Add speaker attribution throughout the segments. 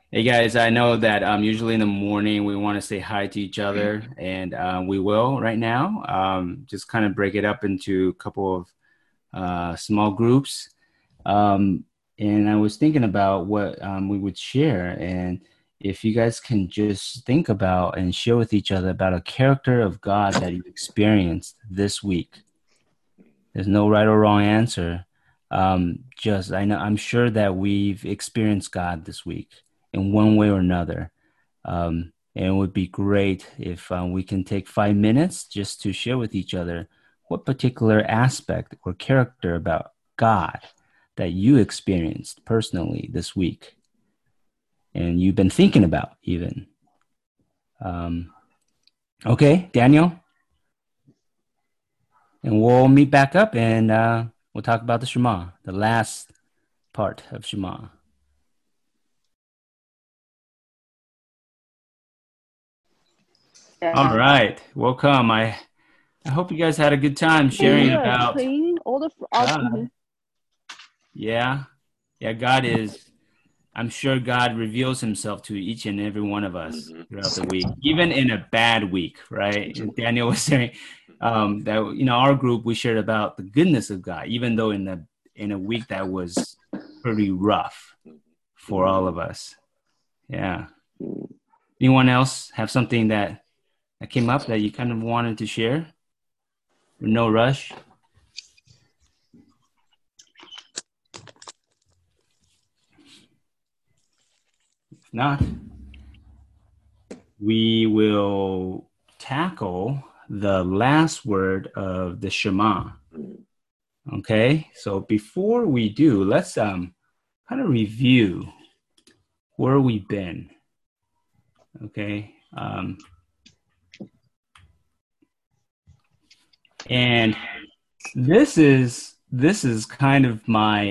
Speaker 1: Hey guys, I know that usually in the morning we want to say hi to each other, and we will right now. Just kind of break it up into a couple of small groups. Um, and I was thinking about what we would share, and if you guys can just think about and share with each other about a character of God that you experienced this week. There's no right or wrong answer. Just I know I'm sure that we've experienced God this week in one way or another. And it would be great if we can take 5 minutes just to share with each other what particular aspect or character about God that you experienced personally this week and you've been thinking about even. Um, okay, Daniel, and we'll meet back up and we'll talk about the Shema, the last part of Shema. All
Speaker 2: Yeah.
Speaker 1: right, welcome. I hope you guys had a good time
Speaker 2: Pretty
Speaker 1: sharing
Speaker 2: good.
Speaker 1: about
Speaker 2: Clean all the
Speaker 1: God. Yeah, yeah, God is. I'm sure God reveals himself to each and every one of us
Speaker 3: Mhm.
Speaker 1: throughout the week, even in a bad week, right? And Daniel was saying that our group we shared about the goodness of God, even though in a week that was pretty rough for all of us. Yeah. Anyone else have something that came up that you kind of wanted to share? No rush. If not, we will tackle the last word of the Shema. Okay, so before we do, let's kind of review where we've been. Okay, and this is kind of my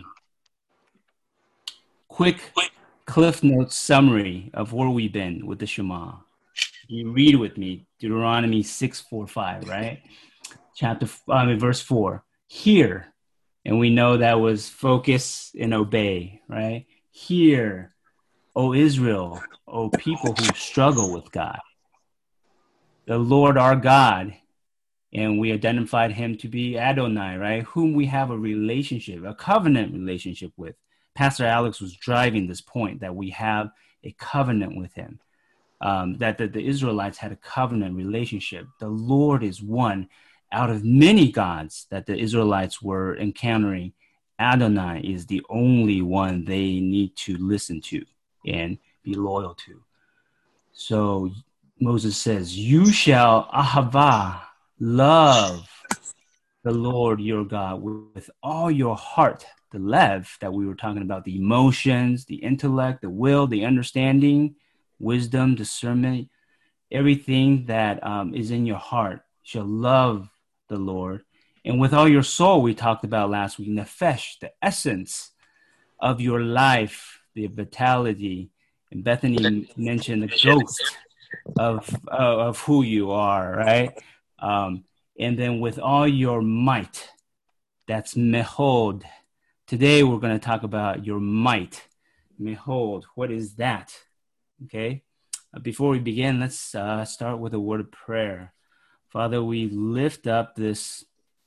Speaker 1: quick Cliff Notes summary of where we've been with the Shema. You read with me Deuteronomy 6:4-5, right? Verse 4. Hear, and we know that was focus and obey, right? Hear, O Israel, O people who struggle with God, the Lord our God, and we identified him to be Adonai, right? Whom we have a relationship, a covenant relationship with. Pastor Alex was driving this point that we have a covenant with him, that the Israelites had a covenant relationship. The Lord is one out of many gods that the Israelites were encountering. Adonai is the only one they need to listen to and be loyal to. So Moses says, "You shall ahava, love the Lord your God with all your heart." The lev that we were talking about, the emotions, the intellect, the will, the understanding, wisdom, discernment, everything that is in your heart shall love the Lord. And with all your soul, we talked about last week, nefesh, the essence of your life, the vitality. And Bethany mentioned the ghost of who you are, right? Um, and then with all your might, that's mehod. Today we're going to talk about your might. Mehod, what is that? Okay. Before we begin, let's start with a word of prayer. Father, we lift up this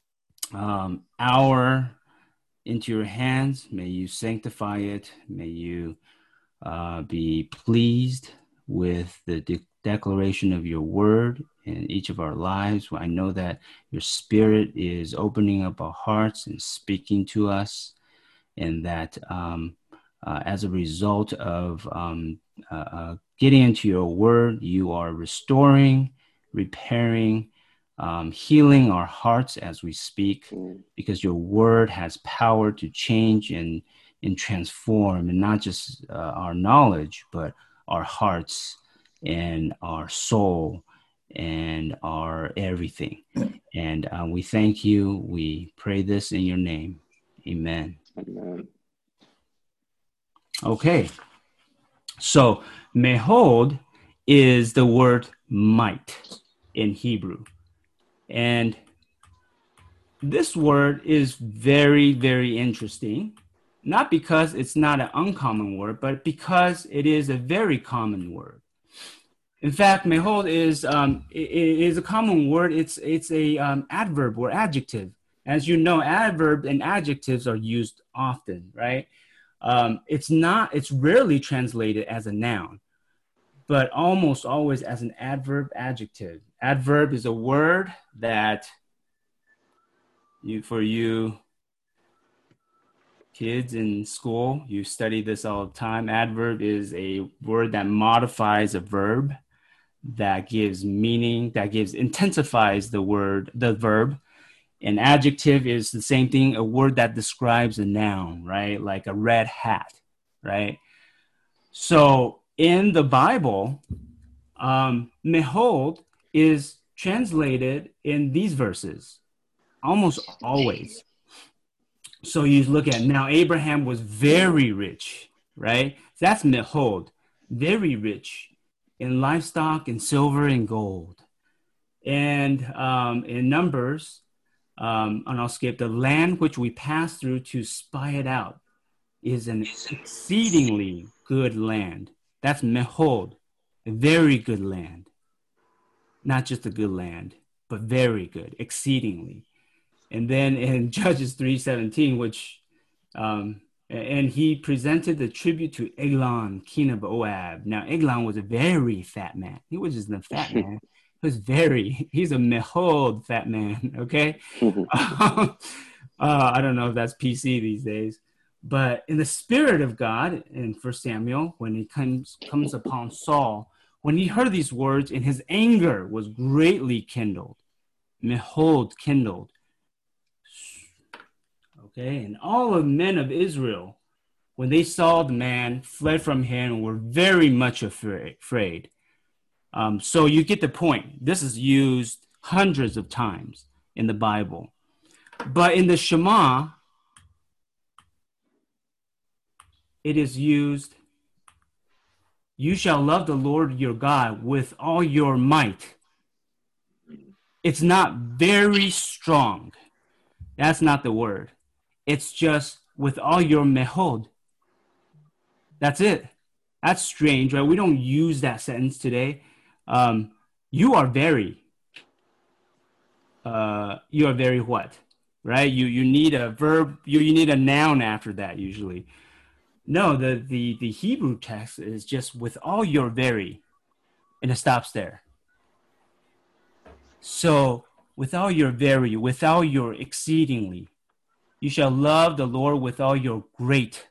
Speaker 1: hour into your hands. May you sanctify it. May you be pleased with the declaration of your word in each of our lives. I know that your spirit is opening up our hearts and speaking to us, and that as a result of getting into your word, you are restoring, repairing, healing our hearts as we speak, because your word has power to change and transform, and not just our knowledge, but our hearts and our soul and our everything. And we thank you. We pray this in your name. Amen.
Speaker 3: Amen.
Speaker 1: Okay, so mehod is the word might in Hebrew. And this word is very, very interesting not because it's not an uncommon word, but because it is a very common word. In fact, mehod it is a common word. It's a adverb or adjective. As you know, adverb and adjectives are used often, right? It's rarely translated as a noun, but almost always as an adverb adjective. Adverb is a word that for you kids in school, you study this all the time. Adverb is a word that modifies a verb, that gives meaning, that intensifies the verb. An adjective is the same thing, a word that describes a noun, right? Like a red hat, right? So in the Bible, mehod is translated in these verses almost always. So you look at now, Abraham was very rich, right? That's mehod, very rich in livestock and silver and gold. And in Numbers, and I'll skip, the land which we pass through to spy it out is an exceedingly good land. That's mehod, a very good land. Not just a good land, but very good, exceedingly. And then in Judges 3:17, which and he presented the tribute to Eglon, king of Moab. Now, Eglon was a very fat man. He was just a fat man. He's a mehod fat man, okay? I don't know if that's PC these days. But in the spirit of God, in 1 Samuel, when he comes upon Saul, when he heard these words, and his anger was greatly kindled. Mehod, kindled. Okay, and all the men of Israel, when they saw the man, fled from him and were very much afraid. So you get the point. This is used hundreds of times in the Bible. But in the Shema, it is used, you shall love the Lord your God with all your might. It's not very strong. That's not the word. It's just with all your mehod. That's it. That's strange, right? We don't use that sentence today. You are very what? Right? You need a verb, you need a noun after that usually. No, the Hebrew text is just with all your very, and it stops there. So with all your very, with all your exceedingly, you shall love the Lord with all your greatly.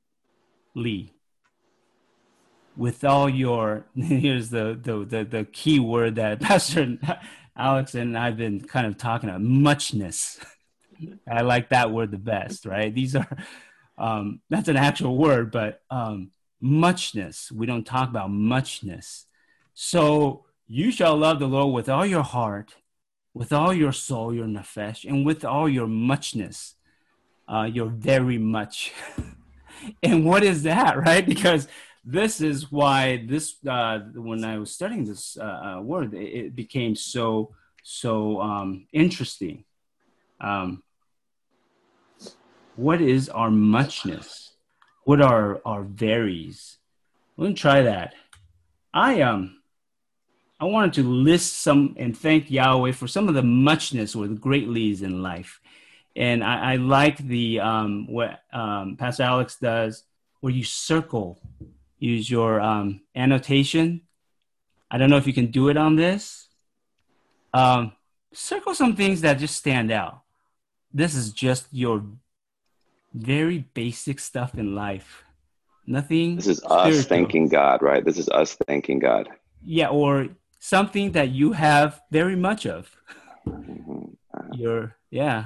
Speaker 1: With all your, here's the key word that Pastor Alex and I've been kind of talking about, muchness. I like that word the best, right? These are, that's an actual word, but muchness. We don't talk about muchness. So you shall love the Lord with all your heart, with all your soul, your nefesh, and with all your muchness, your very much. And what is that, right? Because this is why this, when I was studying this word, it became so interesting. What is our muchness? What are our varies? Let me try that. I wanted to list some and thank Yahweh for some of the muchness or the greatlies in life. And I like the what Pastor Alex does, where you circle, use your annotation. I don't know if you can do it on this. Circle some things that just stand out. This is just your very basic stuff in life. Nothing.
Speaker 2: This is us thanking God, right? This is us thanking God.
Speaker 1: Yeah, or something that you have very much of. Yeah.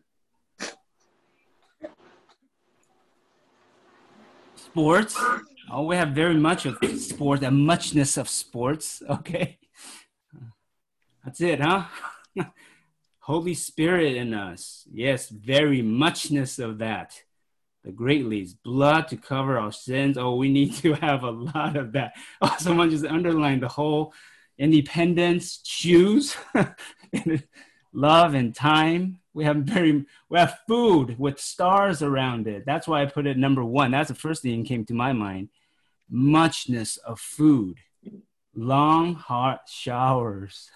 Speaker 1: Sports. Oh, we have very much of sports, a muchness of sports. Okay. That's it, huh? Holy Spirit in us. Yes, very muchness of that. The greatlies, blood to cover our sins. Oh, we need to have a lot of that. Oh, someone just underlined the whole independence, choose, love and time. We have food with stars around it. That's why I put it number one. That's the first thing that came to my mind. Muchness of food, long hot showers.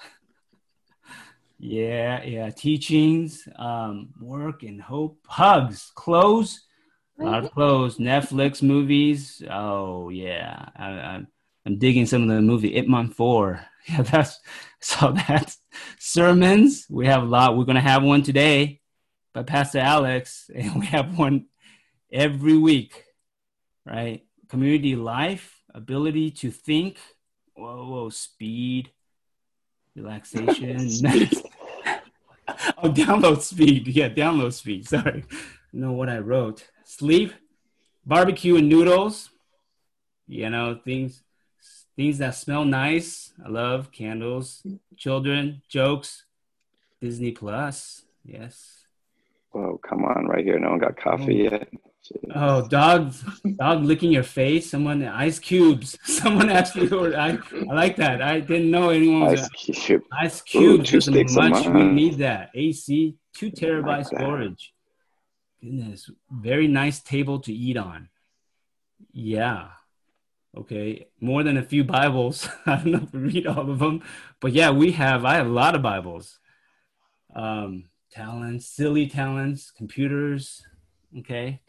Speaker 1: Yeah. Teachings, work and hope, hugs, clothes, a lot of clothes, Netflix movies. Oh yeah, I'm digging some of the movie Ip Man 4. Yeah, that's sermons. We have a lot. We're gonna have one today by Pastor Alex, and we have one every week, right? Community life, ability to think. Whoa, speed, relaxation. Oh, download speed. Yeah, download speed. Sorry. Know what I wrote. Sleep, barbecue and noodles. Things that smell nice. I love candles, children, jokes, Disney Plus. Yes.
Speaker 2: Whoa, come on, right here. No one got coffee yet. Jeez.
Speaker 1: Oh, dog licking your face. Someone, ice cubes. Someone actually, I like that. I didn't know anyone was ice cubes.
Speaker 2: 2 sticks a month.
Speaker 1: We need that. AC, 2 terabyte
Speaker 2: like
Speaker 1: storage. Goodness, very nice table to eat on. Yeah. Okay. More than a few Bibles. I don't know if we read all of them, but yeah, I have a lot of Bibles. Talents, silly talents, computers. Okay.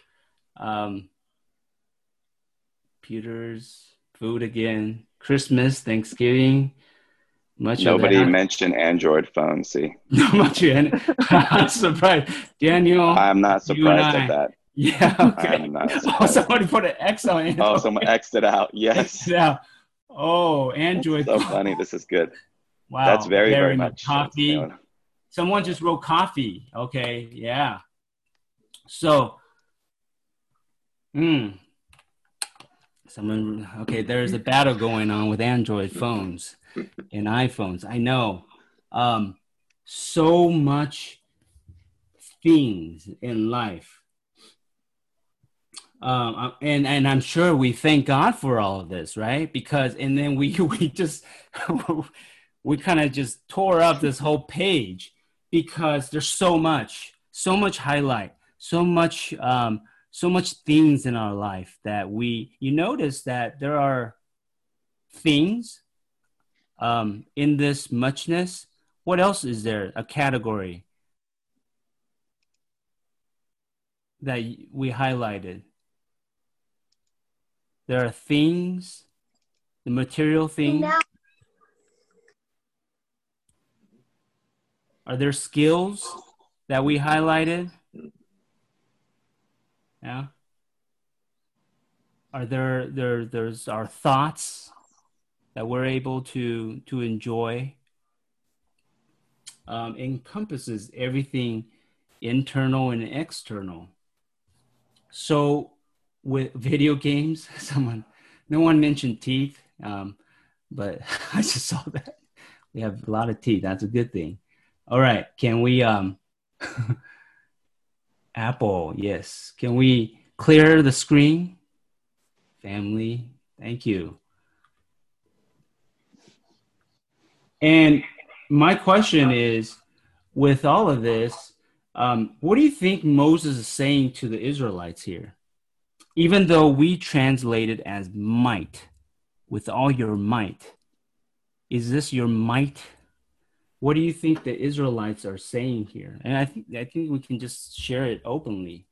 Speaker 1: Computers, food again, Christmas, Thanksgiving.
Speaker 2: Nobody mentioned Android phones. See,
Speaker 1: not much. I'm surprised, Daniel.
Speaker 2: I'm not surprised at that.
Speaker 1: Yeah. Okay.
Speaker 2: I'm not surprised.
Speaker 1: Oh, somebody put an X on it.
Speaker 2: Oh, someone X'd it out. Yes.
Speaker 1: Yeah. Oh, Android.
Speaker 2: That's so funny. This is good.
Speaker 1: Wow.
Speaker 2: That's very much
Speaker 1: coffee. Someone just wrote coffee. Okay. Yeah. So, there's a battle going on with Android phones and iPhones. I know. So much things in life. And I'm sure we thank God for all of this, right? Because, and then we just, we kind of just tore up this whole page because there's so much highlight, so much things in our life that you notice that there are things in this muchness. What else is there? A category that we highlighted. There are things, the material things. Are there skills that we highlighted? Yeah. Are there's our thoughts that we're able to enjoy? Encompasses everything internal and external. So with video games, no one mentioned teeth, but I just saw that we have a lot of teeth. That's a good thing. All right, can we Apple, yes. Can we clear the screen? Family, thank you. And my question is, with all of this, what do you think Moses is saying to the Israelites here? Even though we translate it as might, with all your might, is this your might? What do you think the Israelites are saying here? And I think we can just share it openly.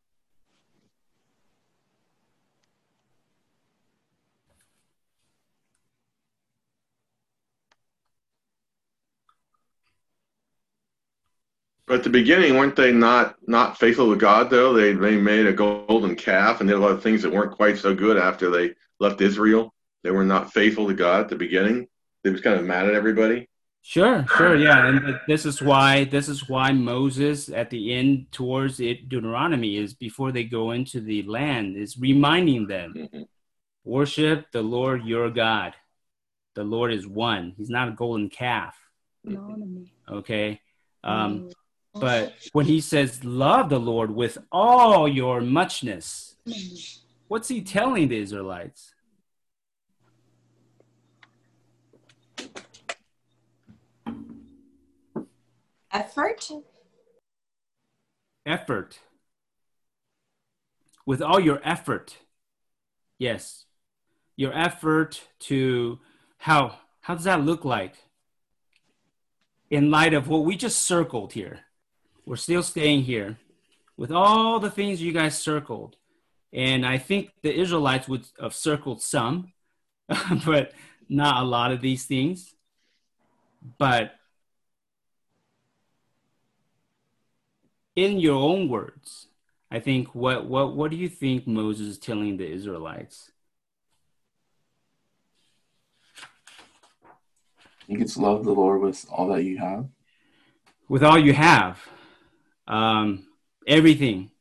Speaker 3: But at the beginning, weren't they not faithful to God, though? They made a golden calf and did a lot of things that weren't quite so good after they left Israel. They were not faithful to God at the beginning. They was kind of mad at everybody.
Speaker 1: Sure, yeah. And this is why Moses at the end towards Deuteronomy is before they go into the land is reminding them, worship the Lord your God. The Lord is one. He's not a golden calf. Okay. But when he says, love the Lord with all your muchness, what's he telling the Israelites?
Speaker 4: Effort.
Speaker 1: effort, with all your effort, yes, your effort to how does that look like in light of what we just circled here? We're still staying here with all the things you guys circled. And I think the Israelites would have circled some, but not a lot of these things. But in your own words, I think what do you think Moses is telling the Israelites?
Speaker 4: I think it's love the Lord with all that you have.
Speaker 1: With all you have, everything.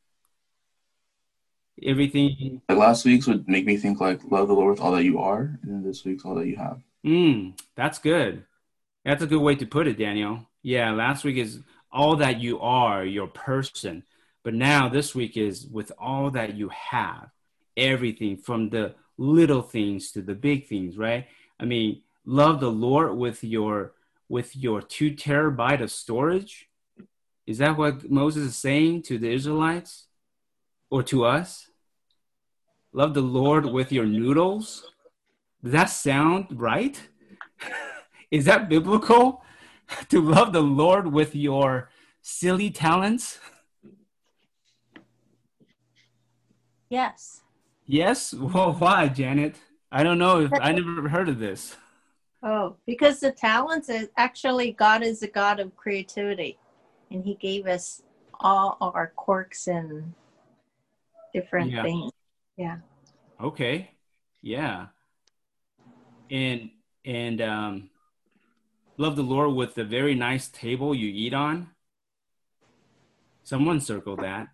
Speaker 4: Like last week's would make me think like love the Lord with all that you are, and then this week's all that you have.
Speaker 1: That's good. That's a good way to put it, Daniel. Yeah, last week is all that you are, your person. But now this week is with all that you have, everything from the little things to the big things, right? I mean, love the Lord with your 2 terabyte of storage. Is that what Moses is saying to the Israelites or to us? Love the Lord with your noodles. Does that sound right? Is that biblical? To love the Lord with your silly talents?
Speaker 5: Yes.
Speaker 1: Yes? Well, why, Janet? I don't know. I never heard of this.
Speaker 5: Oh, because the talents is actually God is a God of creativity, and He gave us all our quirks and different things. Yeah.
Speaker 1: Okay. Yeah. And love the Lord with the very nice table you eat on. Someone circle that.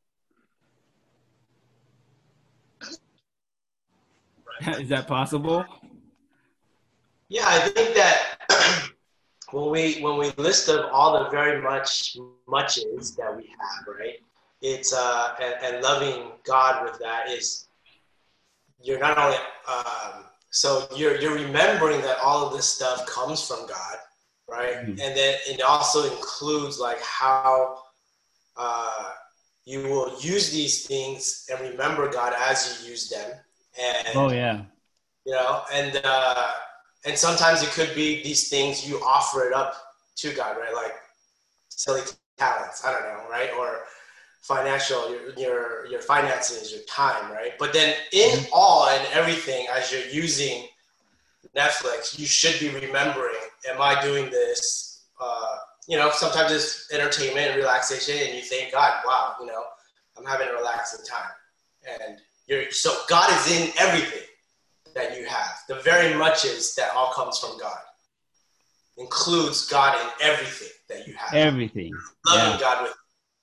Speaker 1: Is that possible?
Speaker 6: Yeah, I think that when we list of all the very muches that we have, right? It's and loving God with that is you're not only so you're remembering that all of this stuff comes from God, right? Mm-hmm. And then it also includes like how you will use these things and remember God as you use them. And you know, and sometimes it could be these things you offer it up to God, right? Like silly talents, I don't know, right? Or financial, your finances, your time, right? But then in all and everything, as you're using Netflix, you should be remembering, am I doing this? You know, sometimes it's entertainment and relaxation and you think, God, wow, you know, I'm having a relaxing time. And so God is in everything that you have. The very muches that all comes from God. Includes God in everything that you have.
Speaker 1: Everything.
Speaker 6: Loving God with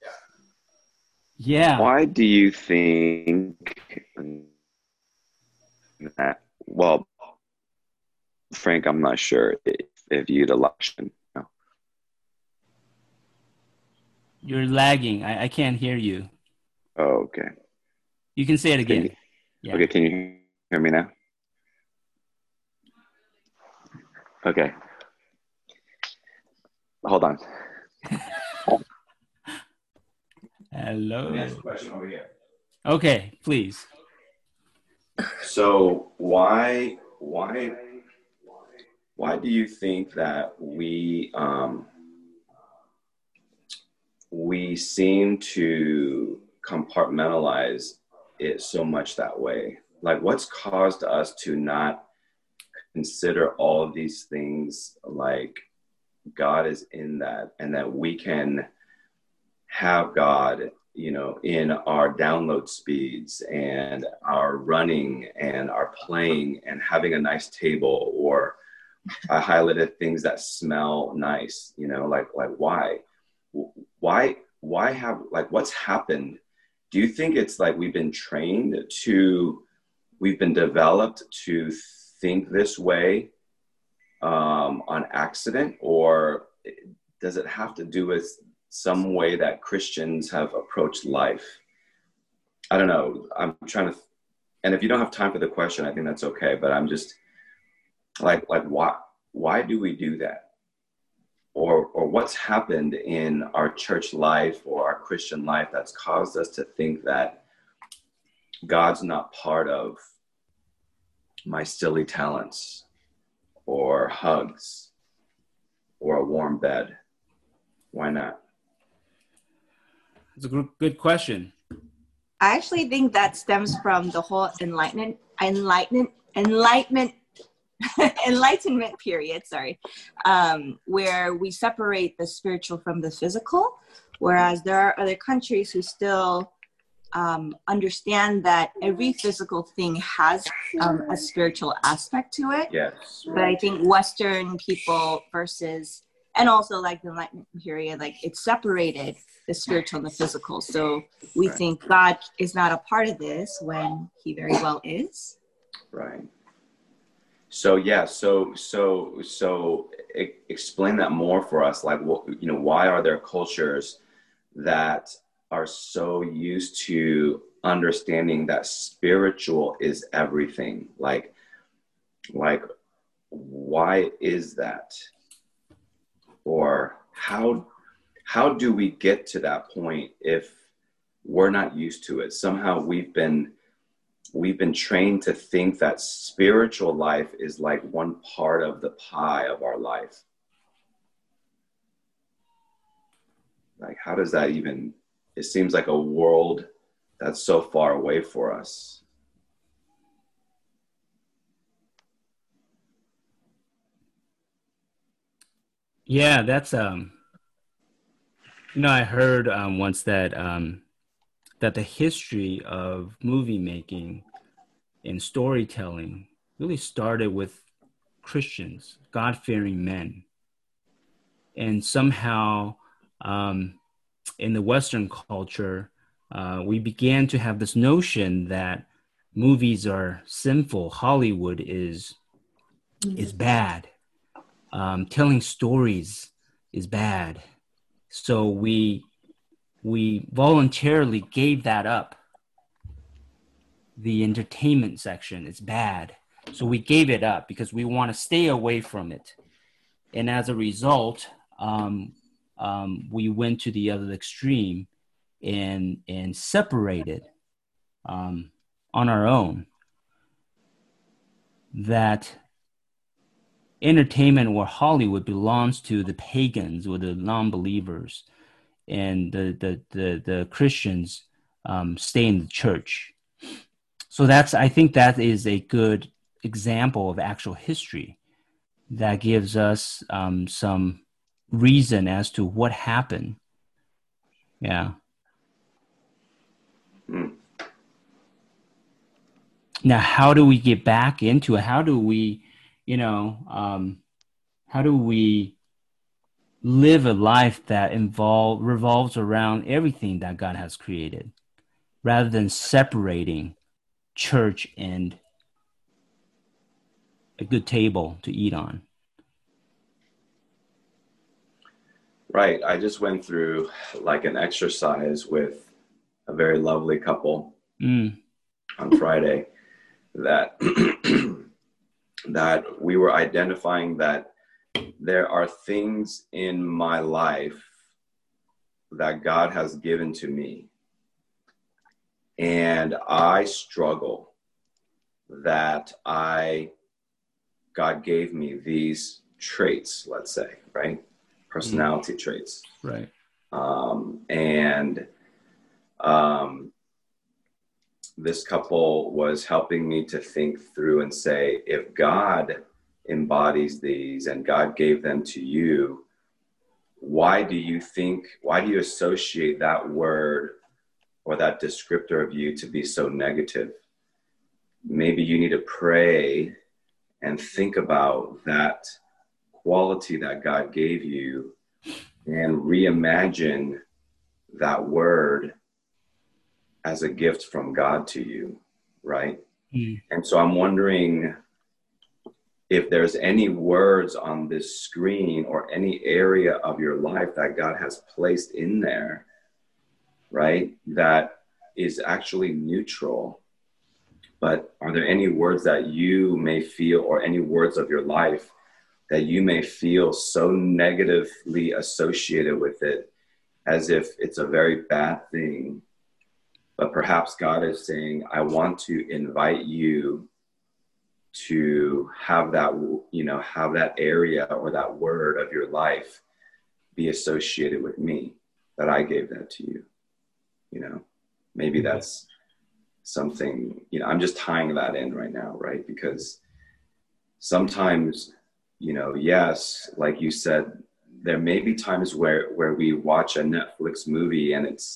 Speaker 1: Yeah.
Speaker 2: Why do you think that, well, Frank, I'm not sure if you'd election. No.
Speaker 1: You're lagging. I can't hear you.
Speaker 2: Oh, okay.
Speaker 1: You can say it again.
Speaker 2: Okay, can you hear me now? Okay. Hold on.
Speaker 1: Hello.
Speaker 7: Next question over here.
Speaker 1: Okay, please.
Speaker 7: So why do you think that we seem to compartmentalize it so much that way? Like, what's caused us to not consider all of these things like God is in that, and that we can have God, you know, in our download speeds and our running and our playing and having a nice table, or I highlighted things that smell nice, you know, like why have, like, what's happened? Do you think it's like we've been developed to think this way on accident, or does it have to do with some way that Christians have approached life? I don't know. I'm trying to, and if you don't have time for the question, I think that's okay. But I'm just like why do we do that? or what's happened in our church life or our Christian life that's caused us to think that God's not part of my silly talents or hugs or a warm bed? Why not?
Speaker 1: It's a good question.
Speaker 8: I actually think that stems from the whole enlightenment period, where we separate the spiritual from the physical, whereas there are other countries who still understand that every physical thing has a spiritual aspect to it.
Speaker 7: Yes.
Speaker 8: But I think Western people versus, and also like the Enlightenment period, like it separated the spiritual and the physical. So we think God is not a part of this when he very well is.
Speaker 7: Right. So yeah, so explain that more for us. Like, what, you know, why are there cultures that are so used to understanding that spiritual is everything? Like why is that? Or how do we get to that point if we're not used to it? Somehow we've been trained to think that spiritual life is like one part of the pie of our life. Like, how does that even, it seems like a world that's so far away for us.
Speaker 1: Yeah, that's I heard once that that the history of movie making and storytelling really started with Christians, God-fearing men, and somehow in the Western culture, we began to have this notion that movies are sinful. Hollywood is bad. Telling stories is bad. So we voluntarily gave that up. The entertainment section is bad. So we gave it up because we want to stay away from it. And as a result, we went to the other extreme and separated on our own. That entertainment or Hollywood belongs to the pagans or the non-believers, and the Christians stay in the church. So I think that is a good example of actual history that gives us some reason as to what happened. Yeah.
Speaker 7: Mm.
Speaker 1: Now, how do we get back into it? How do we, how do we live a life that revolves around everything that God has created, rather than separating church and a good table to eat on?
Speaker 7: Right. I just went through like an exercise with a very lovely couple on Friday that that we were identifying that there are things in my life that God has given to me, and I struggle that God gave me these traits, let's say, right? Personality traits.
Speaker 1: Right.
Speaker 7: This couple was helping me to think through and say, if God embodies these and God gave them to you, why do you associate that word or that descriptor of you to be so negative? Maybe you need to pray and think about that quality that God gave you and reimagine that word as a gift from God to you, right? And so I'm wondering if there's any words on this screen or any area of your life that God has placed in there, right, that is actually neutral. But are there any words that you may feel, or any words of your life that you may feel so negatively associated with it as if it's a very bad thing. But perhaps God is saying, I want to invite you to have that, have that area or that word of your life be associated with me, that I gave that to you. Maybe that's something, I'm just tying that in right now, right? Because sometimes, yes, like you said, there may be times where we watch a Netflix movie and it's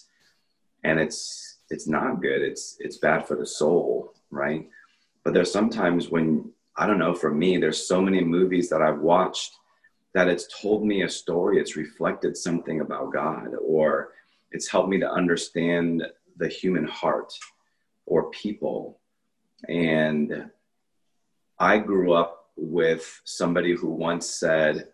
Speaker 7: not good. It's bad for the soul, right? But there's sometimes when, I don't know, for me, there's so many movies that I've watched that it's told me a story. It's reflected something about God, or it's helped me to understand the human heart or people. And I grew up with somebody who once said,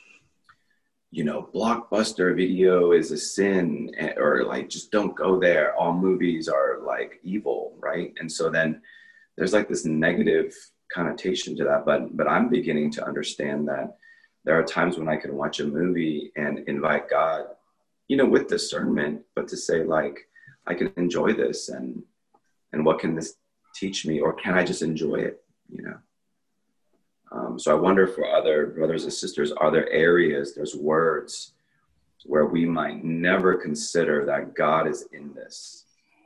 Speaker 7: Blockbuster video is a sin, or like, just don't go there. All movies are like evil, right? And so then there's like this negative connotation to that. But I'm beginning to understand that there are times when I can watch a movie and invite God, with discernment, but to say like, I can enjoy this, and what can this teach me, or can I just enjoy it, So I wonder for other brothers and sisters, are there areas, there's words where we might never consider that God is in this,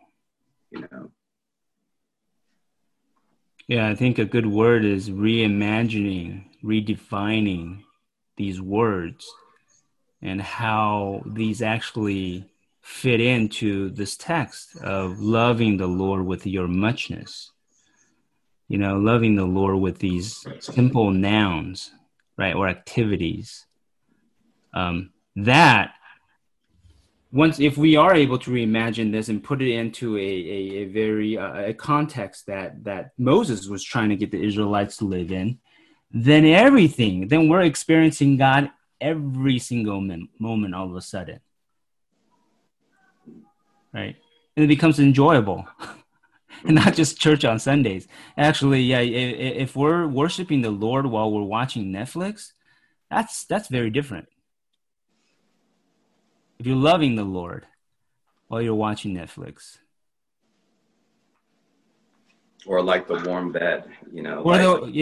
Speaker 1: Yeah, I think a good word is reimagining, redefining these words and how these actually fit into this text of loving the Lord with your muchness. Loving the Lord with these simple nouns, right, or activities. That once, if we are able to reimagine this and put it into a very a context that Moses was trying to get the Israelites to live in, then we're experiencing God every single moment all of a sudden, right? And it becomes enjoyable. And not just church on Sundays. Actually, yeah, if we're worshiping the Lord while we're watching Netflix, that's very different. If you're loving the Lord while you're watching Netflix.
Speaker 7: Or like the warm bed,
Speaker 1: Or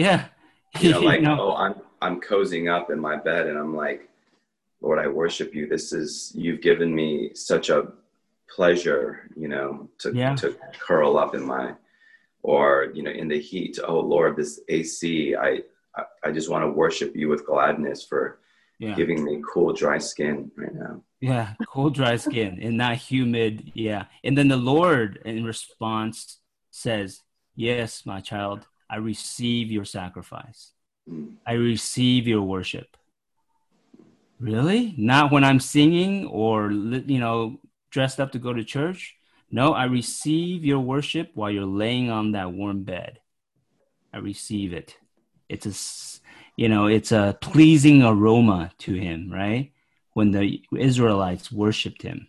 Speaker 7: I'm cozying up in my bed and I'm like, Lord, I worship you. You've given me such a pleasure, to curl up in in the heat. Oh Lord, this AC, I just want to worship you with gladness for giving me cool, dry skin right now.
Speaker 1: Yeah, cool, dry skin and not humid. Yeah. And then the Lord in response says, yes, my child, I receive your sacrifice. I receive your worship. Really? Not when I'm singing or, dressed up to go to church? No, I receive your worship while you're laying on that warm bed. I receive it. It's a pleasing aroma to him, right? When the Israelites worshiped him.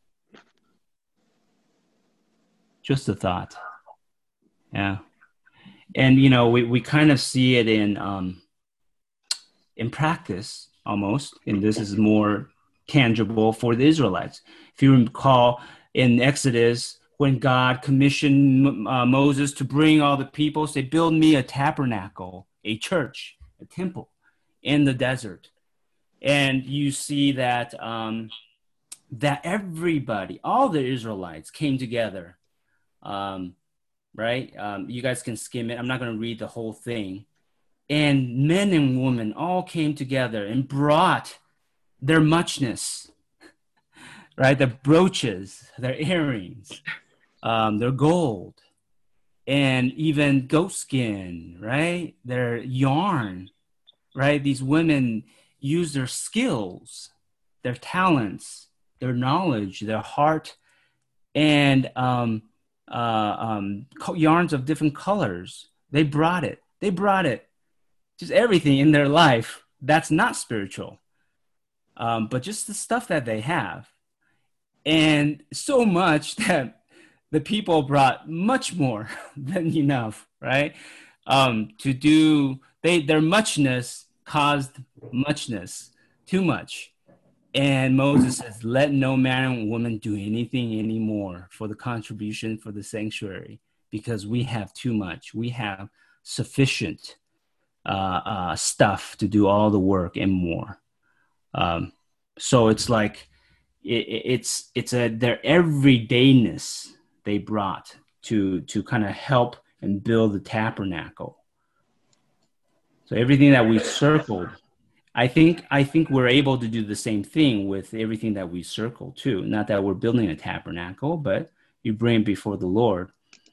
Speaker 1: Just a thought. Yeah. And, we kind of see it in practice almost, and this is more tangible for the Israelites. If you recall in Exodus, when God commissioned Moses to bring all the people, say, build me a tabernacle, a church, a temple in the desert. And you see that that everybody, all the Israelites came together, right? You guys can skim it. I'm not going to read the whole thing. And men and women all came together and brought their muchness, right? Their brooches, their earrings, their gold, and even goat skin, right? Their yarn, right? These women use their skills, their talents, their knowledge, their heart, and yarns of different colors. They brought it. Just everything in their life that's not spiritual, but just the stuff that they have. And so much that the people brought much more than enough, right? To do their muchness caused muchness, too much. And Moses says, let no man or woman do anything anymore for the contribution for the sanctuary, because we have too much. We have sufficient stuff to do all the work and more. So it's like it's their everydayness they brought to kind of help and build the tabernacle. So everything that we circled, I think we're able to do the same thing with everything that we circle too. Not that we're building a tabernacle, but you bring it before the Lord.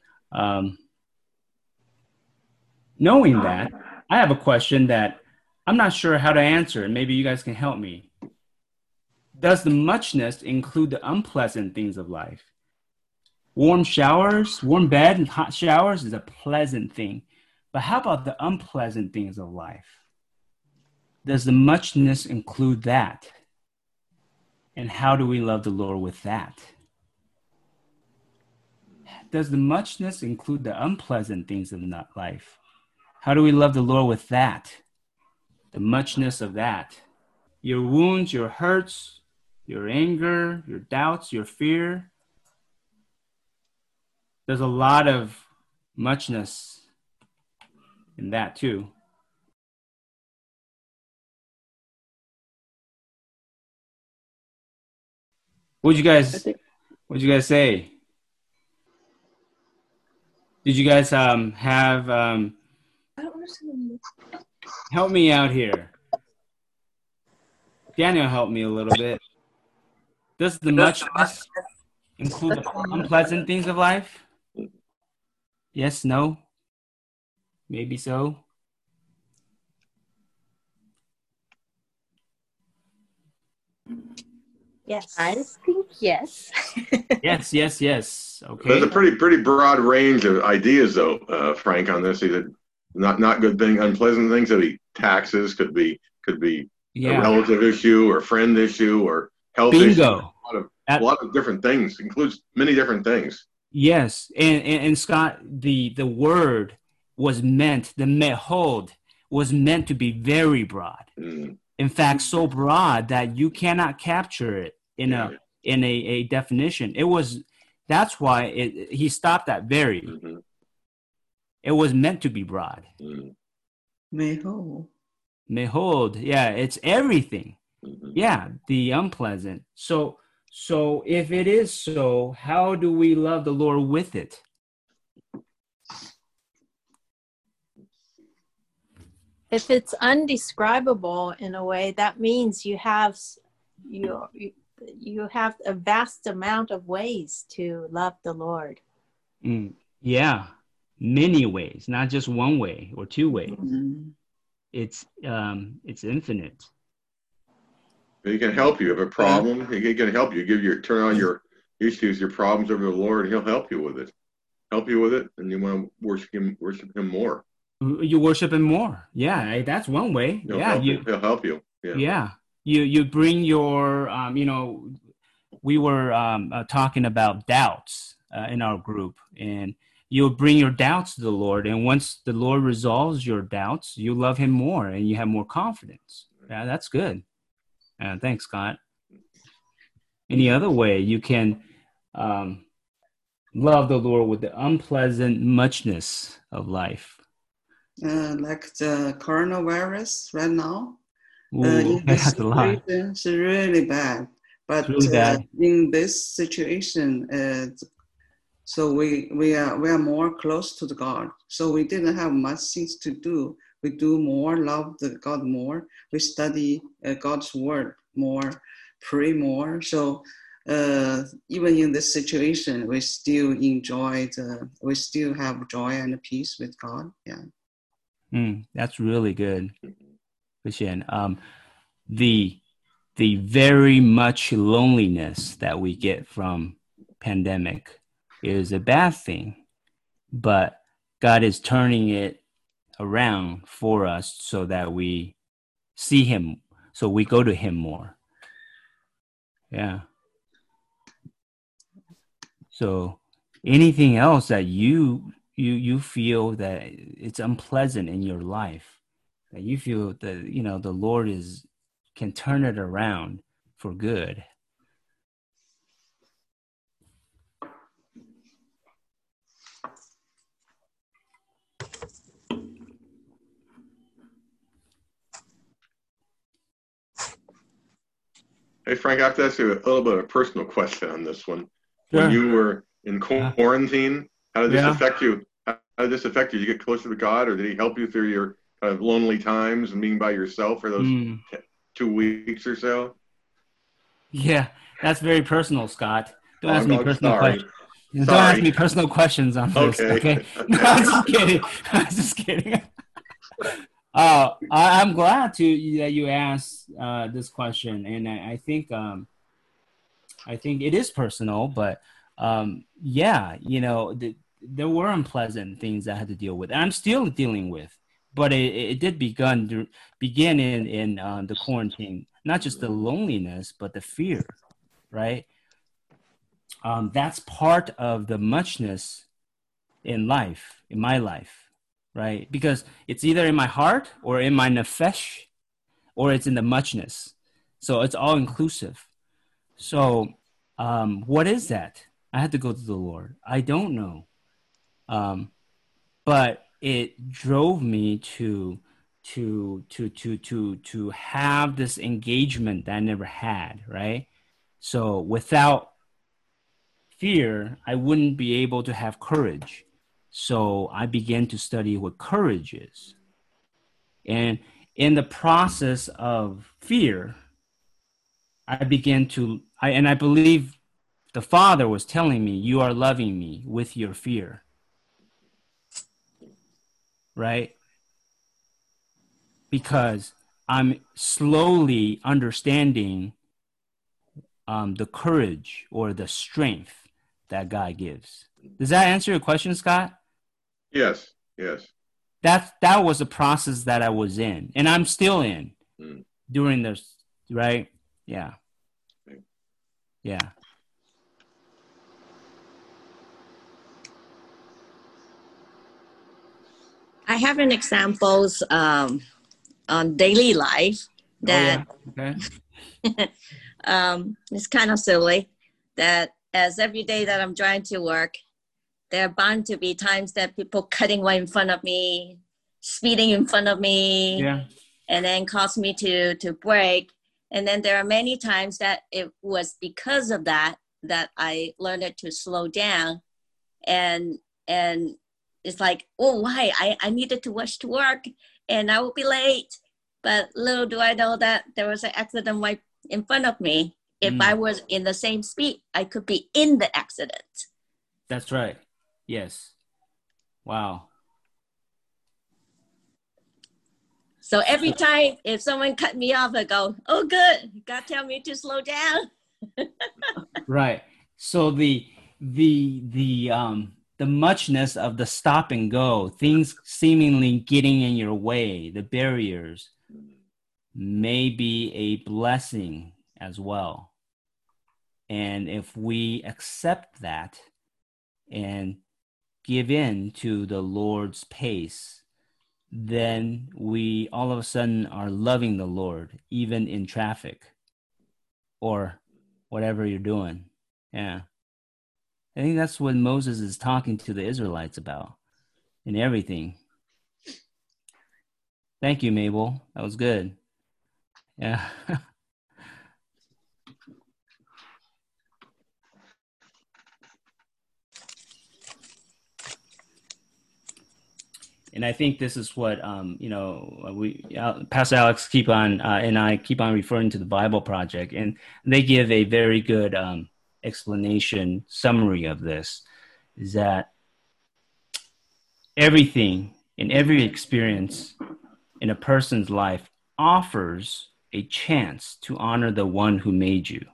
Speaker 1: Knowing that, I have a question that I'm not sure how to answer, and maybe you guys can help me. Does the muchness include the unpleasant things of life? Warm showers, warm bed and hot showers is a pleasant thing. But how about the unpleasant things of life? Does the muchness include that? And how do we love the Lord with that? Does the muchness include the unpleasant things of life? How do we love the Lord with that? The muchness of that. Your wounds, your hurts, your anger, your doubts, your fear. There's a lot of muchness in that too. What'd you guys say? Did you guys have help me out here? Daniel helped me a little bit. Does the muchness include the unpleasant things of life? Yes, no? Maybe so?
Speaker 5: Yes.
Speaker 9: I think yes.
Speaker 1: Yes. Okay.
Speaker 3: There's a pretty broad range of ideas, though, Frank, on this. Either not good things, unpleasant things. Could be taxes. Could be a relative issue or friend issue or health issue. A lot of different things. Includes many different things.
Speaker 1: Yes, and Scott, the word was meant. The mehod was meant to be very broad. In fact, so broad that you cannot capture it in a definition. That's why he stopped at very. Mm-hmm. It was meant to be broad.
Speaker 10: Mehod,
Speaker 1: yeah, it's everything.
Speaker 3: Mm-hmm.
Speaker 1: Yeah, the unpleasant. So if it is so, how do we love the Lord with it?
Speaker 5: If it's undescribable in a way, that means you have a vast amount of ways to love the Lord.
Speaker 1: Yeah, many ways, not just one way or two ways. Mm-hmm. It's infinite.
Speaker 3: He can help you. If a problem, he can help you. Turn on your issues, your problems over the Lord, and He'll help you with it. And you want to worship Him more.
Speaker 1: You worship Him more. Yeah, that's one way.
Speaker 3: He'll help you.
Speaker 1: Yeah. You bring your, we were talking about doubts in our group, and you'll bring your doubts to the Lord. And once the Lord resolves your doubts, you love Him more and you have more confidence. Yeah, that's good. Thanks, Scott. Any other way you can love the Lord with the unpleasant muchness of life?
Speaker 10: Like the coronavirus right now.
Speaker 1: That's a lot.
Speaker 10: It's really bad. But
Speaker 1: really bad.
Speaker 10: In this situation, so we are more close to the God. So we didn't have much things to do. We do more, love the God more. We study God's word more, pray more. So even in this situation, we still we still have joy and peace with God. Yeah.
Speaker 1: That's really good, Christian. The very much loneliness that we get from pandemic is a bad thing, but God is turning it around for us so that we see Him, so we go to Him more. Yeah. So anything else that you feel that it's unpleasant in your life, that you feel that, you know, the Lord can turn it around for good.
Speaker 3: Hey, Frank, I have to ask you a little bit of a personal question on this one.
Speaker 1: Sure.
Speaker 3: When you were in quarantine, how did this affect you? How did this affect you? Did you get closer to God, or did he help you through your kind of lonely times and being by yourself for those 2 weeks or so?
Speaker 1: Yeah, that's very personal, Scott. Don't ask me
Speaker 3: I'm
Speaker 1: personal
Speaker 3: sorry.
Speaker 1: questions. Don't ask me personal questions on this. Okay. No, I'm just kidding. I'm just kidding. I'm glad that you asked this question, and I think it is personal, but yeah, you know, there were unpleasant things I had to deal with, and I'm still dealing with. But it did begin in the quarantine, not just the loneliness, but the fear, right? That's part of the muchness in life, in my life, right? Because it's either in my heart or in my nefesh, or it's in the muchness. So it's all inclusive. So what is that? I had to go to the Lord. I don't know. But it drove me to have this engagement that I never had, right? So without fear, I wouldn't be able to have courage. So I began to study what courage is. And in the process of fear, I believe the Father was telling me, you are loving me with your fear. Right? Because I'm slowly understanding the courage or the strength that God gives. Does that answer your question, Scott?
Speaker 3: Yes.
Speaker 1: That was a process that I was in, and I'm still in during this, right? Yeah. Yeah.
Speaker 9: I have an examples on daily life that it's kind of silly that as every day that I'm trying to work, there are bound to be times that people cutting right in front of me, speeding in front of me, and then cause me to brake. And then there are many times that it was because of that I learned to slow down, and it's like, oh, why? I needed to rush to work and I will be late. But little do I know that there was an accident right in front of me. If I was in the same speed, I could be in the accident.
Speaker 1: That's right. Yes. Wow.
Speaker 9: So every time if someone cut me off, I go, oh, good. God tell me to slow down.
Speaker 1: Right. So the muchness of the stop and go, things seemingly getting in your way, the barriers, may be a blessing as well. And if we accept that and give in to the Lord's pace, then we all of a sudden are loving the Lord, even in traffic or whatever you're doing. Yeah. I think that's what Moses is talking to the Israelites about in everything. Thank you, Mabel. That was good. Yeah. And I think this is what, Pastor Alex and I keep on referring to the Bible Project, and they give a very good explanation, summary of this, is that everything in every experience in a person's life offers a chance to honor the one who made you.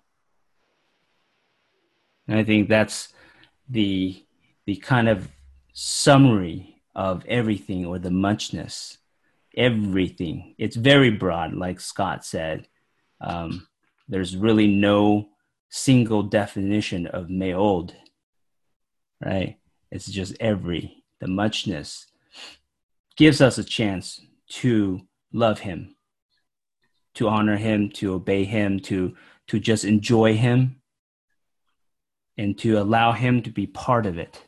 Speaker 1: And I think that's the kind of summary of everything, or the muchness, everything. It's very broad, like Scott said. There's really no single definition of me'od, right? It's just the muchness gives us a chance to love him, to honor him, to obey him, to just enjoy him, and to allow him to be part of it.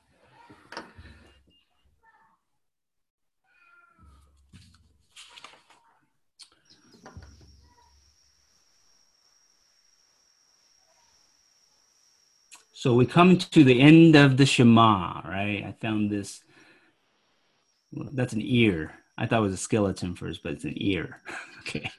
Speaker 1: So we come to the end of the Shema, right? I found this. Well, that's an ear. I thought it was a skeleton first, but it's an ear. Okay.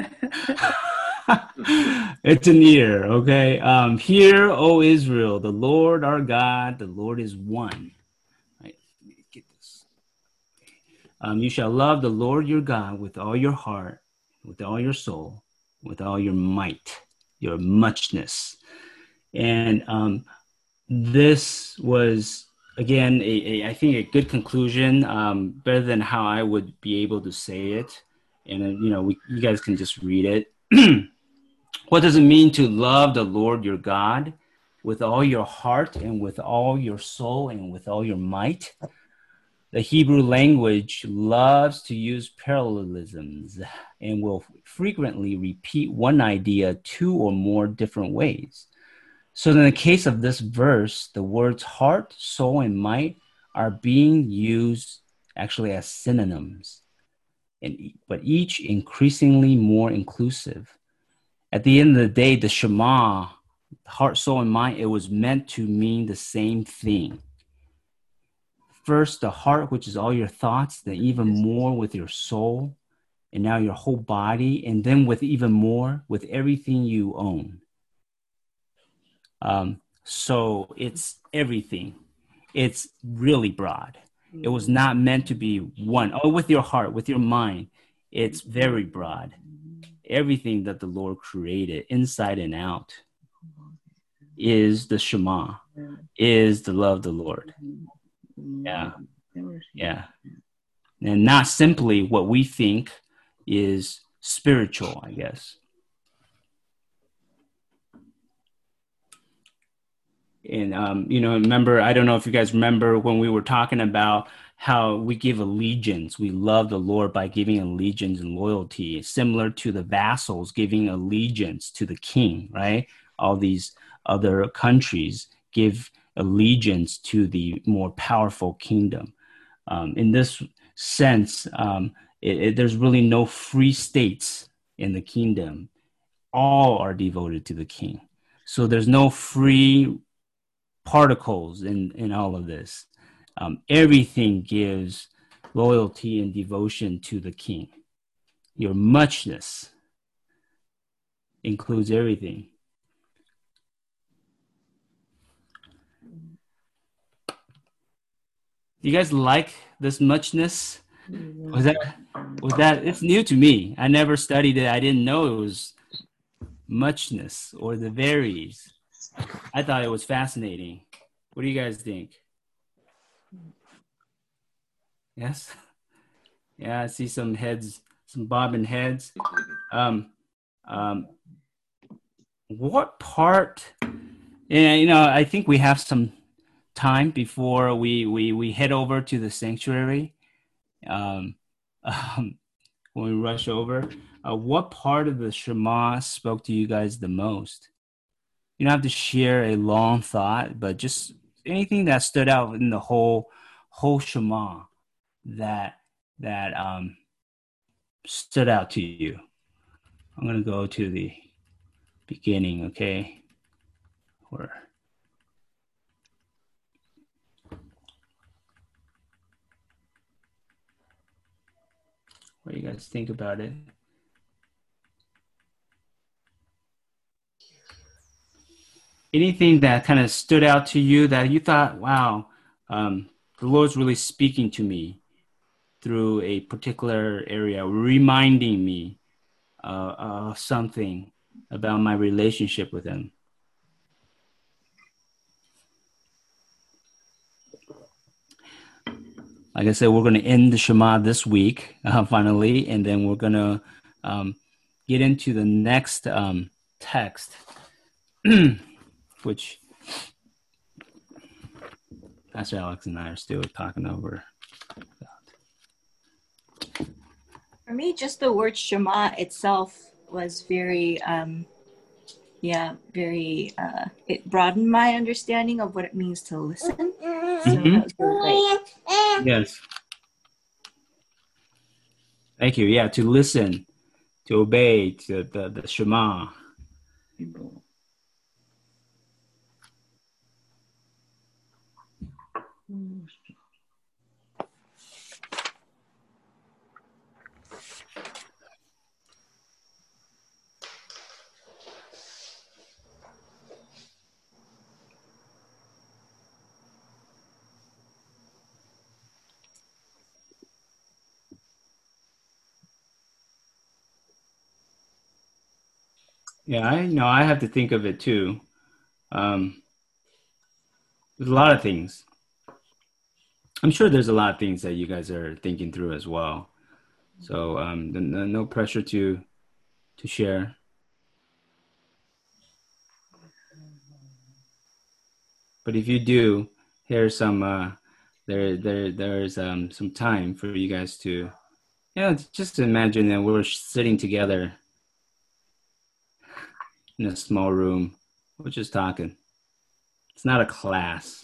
Speaker 1: It's an ear, okay? Hear, O Israel, the Lord our God, the Lord is one. Right? Let me get this. You shall love the Lord your God with all your heart, with all your soul, with all your might, your muchness. And this was, again, I think a good conclusion, better than how I would be able to say it. And, you guys can just read it. What does it mean to love the Lord your God with all your heart and with all your soul and with all your might? The Hebrew language loves to use parallelisms and will frequently repeat one idea 2 or more different ways. So in the case of this verse, the words heart, soul, and might are being used actually as synonyms, but each increasingly more inclusive. At the end of the day, the Shema, heart, soul, and mind, it was meant to mean the same thing. First, the heart, which is all your thoughts, then even more with your soul, and now your whole body, and then with even more with everything you own. So it's everything. It's really broad. It was not meant to be one. Oh, with your heart, with your mind, it's very broad. Everything that the Lord created, inside and out, is the Shema, is the love of the Lord. Yeah. Yeah. And not simply what we think is spiritual, I guess. And, remember, I don't know if you guys remember when we were talking about how we give allegiance. We love the Lord by giving allegiance and loyalty, similar to the vassals giving allegiance to the king, right? All these other countries give allegiance to the more powerful kingdom. In this sense, there's really no free states in the kingdom. All are devoted to the king. So there's no free particles in all of this. Everything gives loyalty and devotion to the king. Your muchness includes everything. You guys like this muchness? Was that it's new to me. I never studied it. I didn't know it was muchness or the varies. I thought it was fascinating. What do you guys think? Yes? Yeah, I see some heads, some bobbing heads. What part, I think we have some time before we head over to the sanctuary. When we rush over, what part of the Shema spoke to you guys the most? You don't have to share a long thought, but just anything that stood out in the whole Shema that stood out to you. I'm going to go to the beginning, okay? What do you guys think about it? Anything that kind of stood out to you that you thought, wow, the Lord's really speaking to me through a particular area, reminding me of something about my relationship with him? Like I said, we're going to end the Shema this week, finally, and then we're going to get into the next text, which Pastor Alex and I are still talking over.
Speaker 8: For me, just the word Shema itself was very, it broadened my understanding of what it means to listen. So that was really great.
Speaker 1: Yes. Thank you. Yeah, to listen, to obey, to the Shema. Yeah, I know. I have to think of it too. There's a lot of things. I'm sure there's a lot of things that you guys are thinking through as well. So no pressure to share. But if you do, here's some there's some time for you guys to, just imagine that we're sitting together in a small room. We're just talking. It's not a class.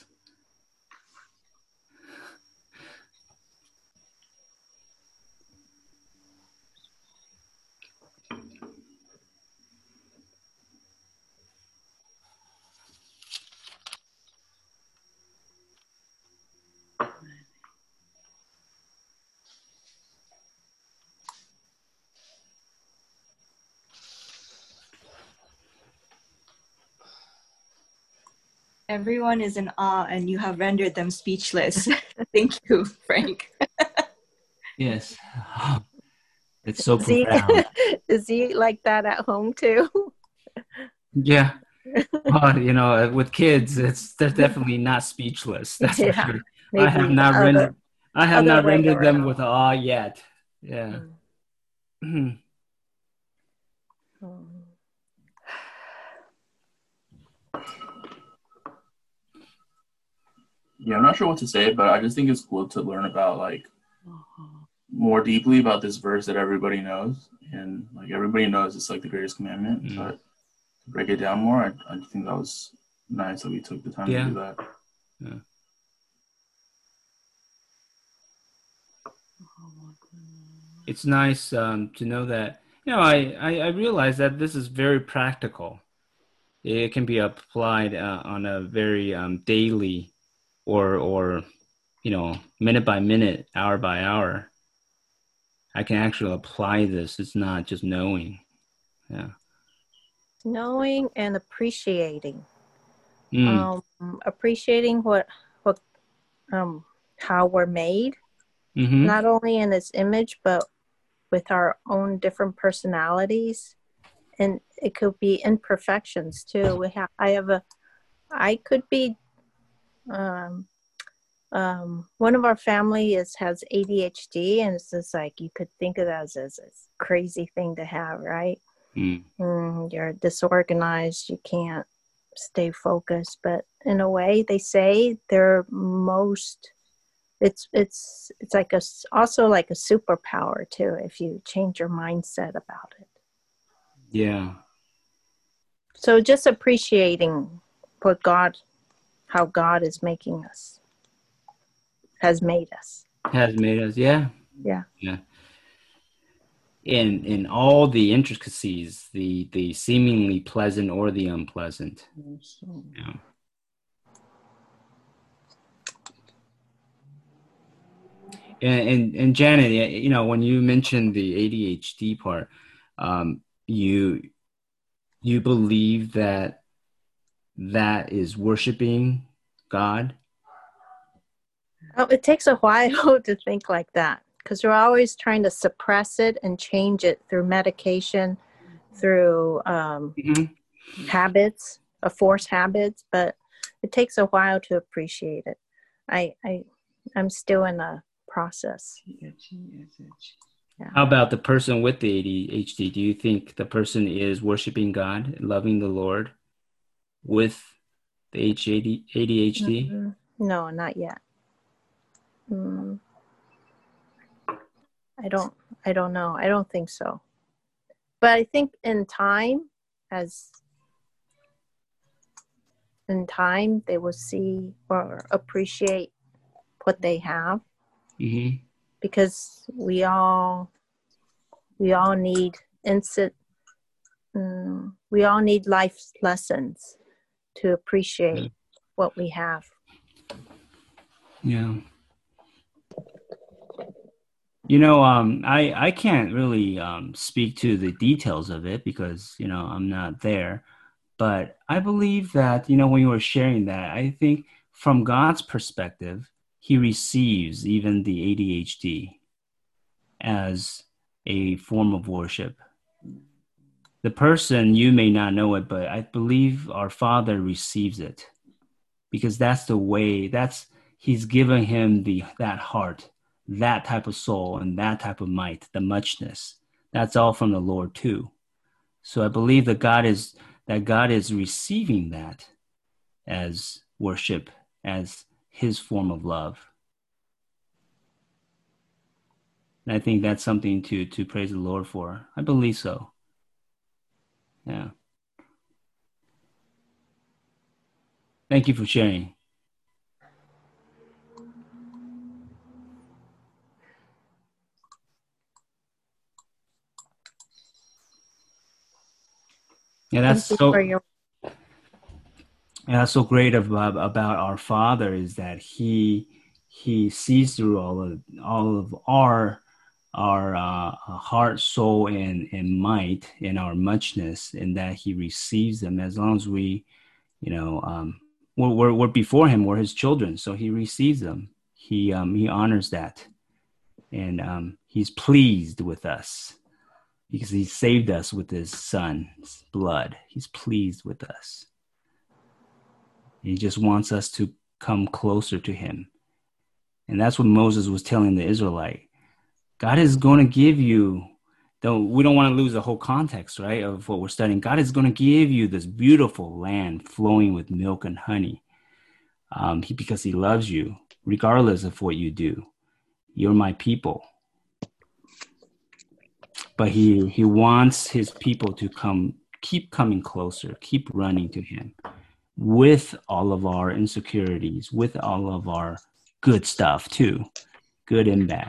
Speaker 8: Everyone is in awe, and you have rendered them speechless. Thank you, Frank.
Speaker 1: Yes. It's so profound.
Speaker 5: Is he like that at home too?
Speaker 1: Yeah. Well, with kids, they're definitely not speechless. That's for sure. I have not rendered them with awe yet. Yeah.
Speaker 4: Yeah, I'm not sure what to say, but I just think it's cool to learn about more deeply about this verse that everybody knows, and everybody knows it's the greatest commandment. But to break it down more, I think that was nice that we took the time to do that.
Speaker 1: Yeah. It's nice to know that. I realize that this is very practical. It can be applied on a very daily or minute by minute, hour by hour. I can actually apply this. It's not just knowing. Yeah.
Speaker 5: Knowing and appreciating. Appreciating what how we're made, not only in its image, but with our own different personalities. And it could be imperfections too. I could be, one of our family has ADHD, and it's just you could think of that as a crazy thing to have, right? You're disorganized, you can't stay focused, but in a way they say it's also like a superpower too, if you change your mindset about it.
Speaker 1: Yeah.
Speaker 5: So just appreciating how God is making us, has made us.
Speaker 1: Yeah.
Speaker 5: Yeah.
Speaker 1: Yeah. In all the intricacies, the seemingly pleasant or the unpleasant. Yeah. And Janet, when you mentioned the ADHD part, you believe that is worshiping God?
Speaker 5: It takes a while to think like that, because we're always trying to suppress it and change it through medication, through habits, forced habits, but it takes a while to appreciate it. I'm still in a process. Yeah.
Speaker 1: How about the person with the ADHD? Do you think the person is worshiping God, loving the Lord with the ADHD?
Speaker 5: Mm-hmm. No, not yet. I I don't know. I don't think so. But I think in time they will see or appreciate what they have.
Speaker 1: Mm-hmm.
Speaker 5: Because we all need we all need life lessons to appreciate what we have.
Speaker 1: Yeah. You know, I can't really speak to the details of it because, you know, I'm not there. But I believe that, you know, when you were sharing that, I think from God's perspective, he receives even the ADHD as a form of worship. The person, you may not know it, but I believe our Father receives it because that's the way, he's given him that heart, that type of soul, and that type of might, the muchness. That's all from the Lord too. So I believe that God is receiving that as worship, as his form of love. And I think that's something to praise the Lord for. I believe so. Yeah. Thank you for sharing. Yeah, that's so great about our Father is that he sees through all of our heart, soul, and might, and our muchness, and that he receives them as long as we, you know, we're before him, we're his children, so he receives them. He honors that, and he's pleased with us because he saved us with his son's blood. He's pleased with us. He just wants us to come closer to him. And that's what Moses was telling the Israelite. God is going to give you, though we don't want to lose the whole context, right, of what we're studying. God is going to give you this beautiful land flowing with milk and honey because he loves you, regardless of what you do. You're my people. But he wants his people to keep coming closer, keep running to him with all of our insecurities, with all of our good stuff too, good and bad.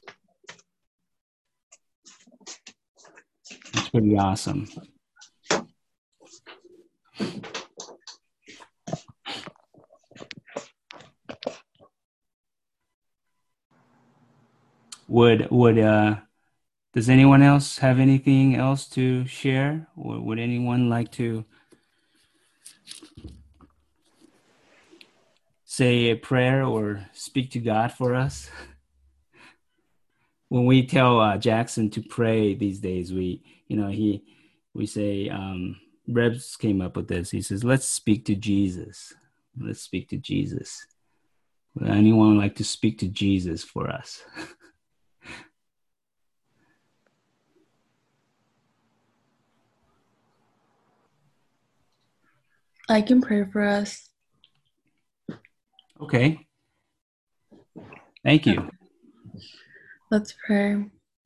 Speaker 1: It's pretty awesome. Does anyone else have anything else to share? Or would anyone like to say a prayer or speak to God for us? When we tell Jackson to pray these days, we say, Rebs came up with this. He says, let's speak to Jesus. Let's speak to Jesus. Would anyone like to speak to Jesus for us?
Speaker 11: I can pray for us.
Speaker 1: Okay. Thank you.
Speaker 11: Let's pray.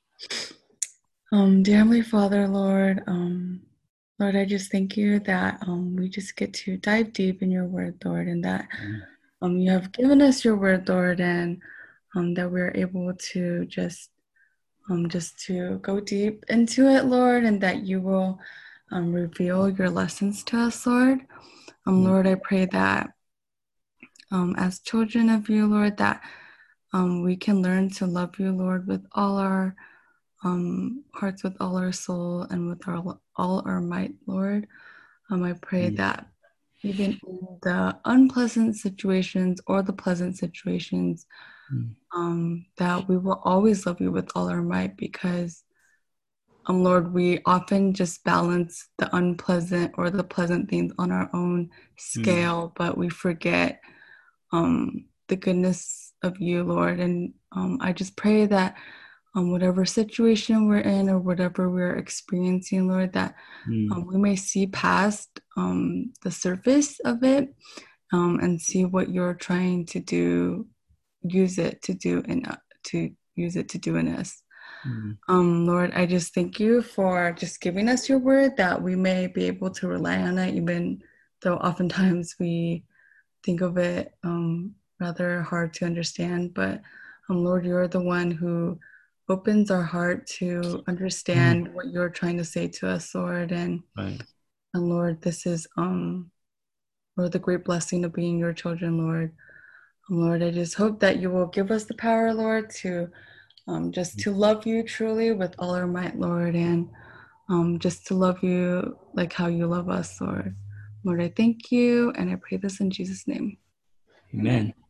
Speaker 11: Dear Heavenly Father, Lord, Lord, I just thank you that we just get to dive deep in your word, Lord, and that you have given us your word, Lord, and that we're able to just to go deep into it, Lord, and that you will reveal your lessons to us, Lord. Lord, I pray that as children of you, Lord, that we can learn to love you, Lord, with all our hearts, with all our soul, and with all our might, Lord. I pray that even in the unpleasant situations or the pleasant situations, that we will always love you with all our might, because Lord, we often just balance the unpleasant or the pleasant things on our own scale, but we forget the goodness of you, Lord. And I just pray that whatever situation we're in or whatever we're experiencing, Lord, that we may see past the surface of it and see what you're trying to do, use it to do in us. Lord, I just thank you for just giving us your word that we may be able to rely on it, even though oftentimes we think of it rather hard to understand. But Lord, you're the one who opens our heart to understand what you're trying to say to us, Lord. And Lord, this is Lord, the great blessing of being your children, Lord. Lord, I just hope that you will give us the power, Lord, to just to love you truly with all our might, Lord, and just to love you like how you love us, Lord. Lord, I thank you, and I pray this in Jesus' name.
Speaker 1: Amen.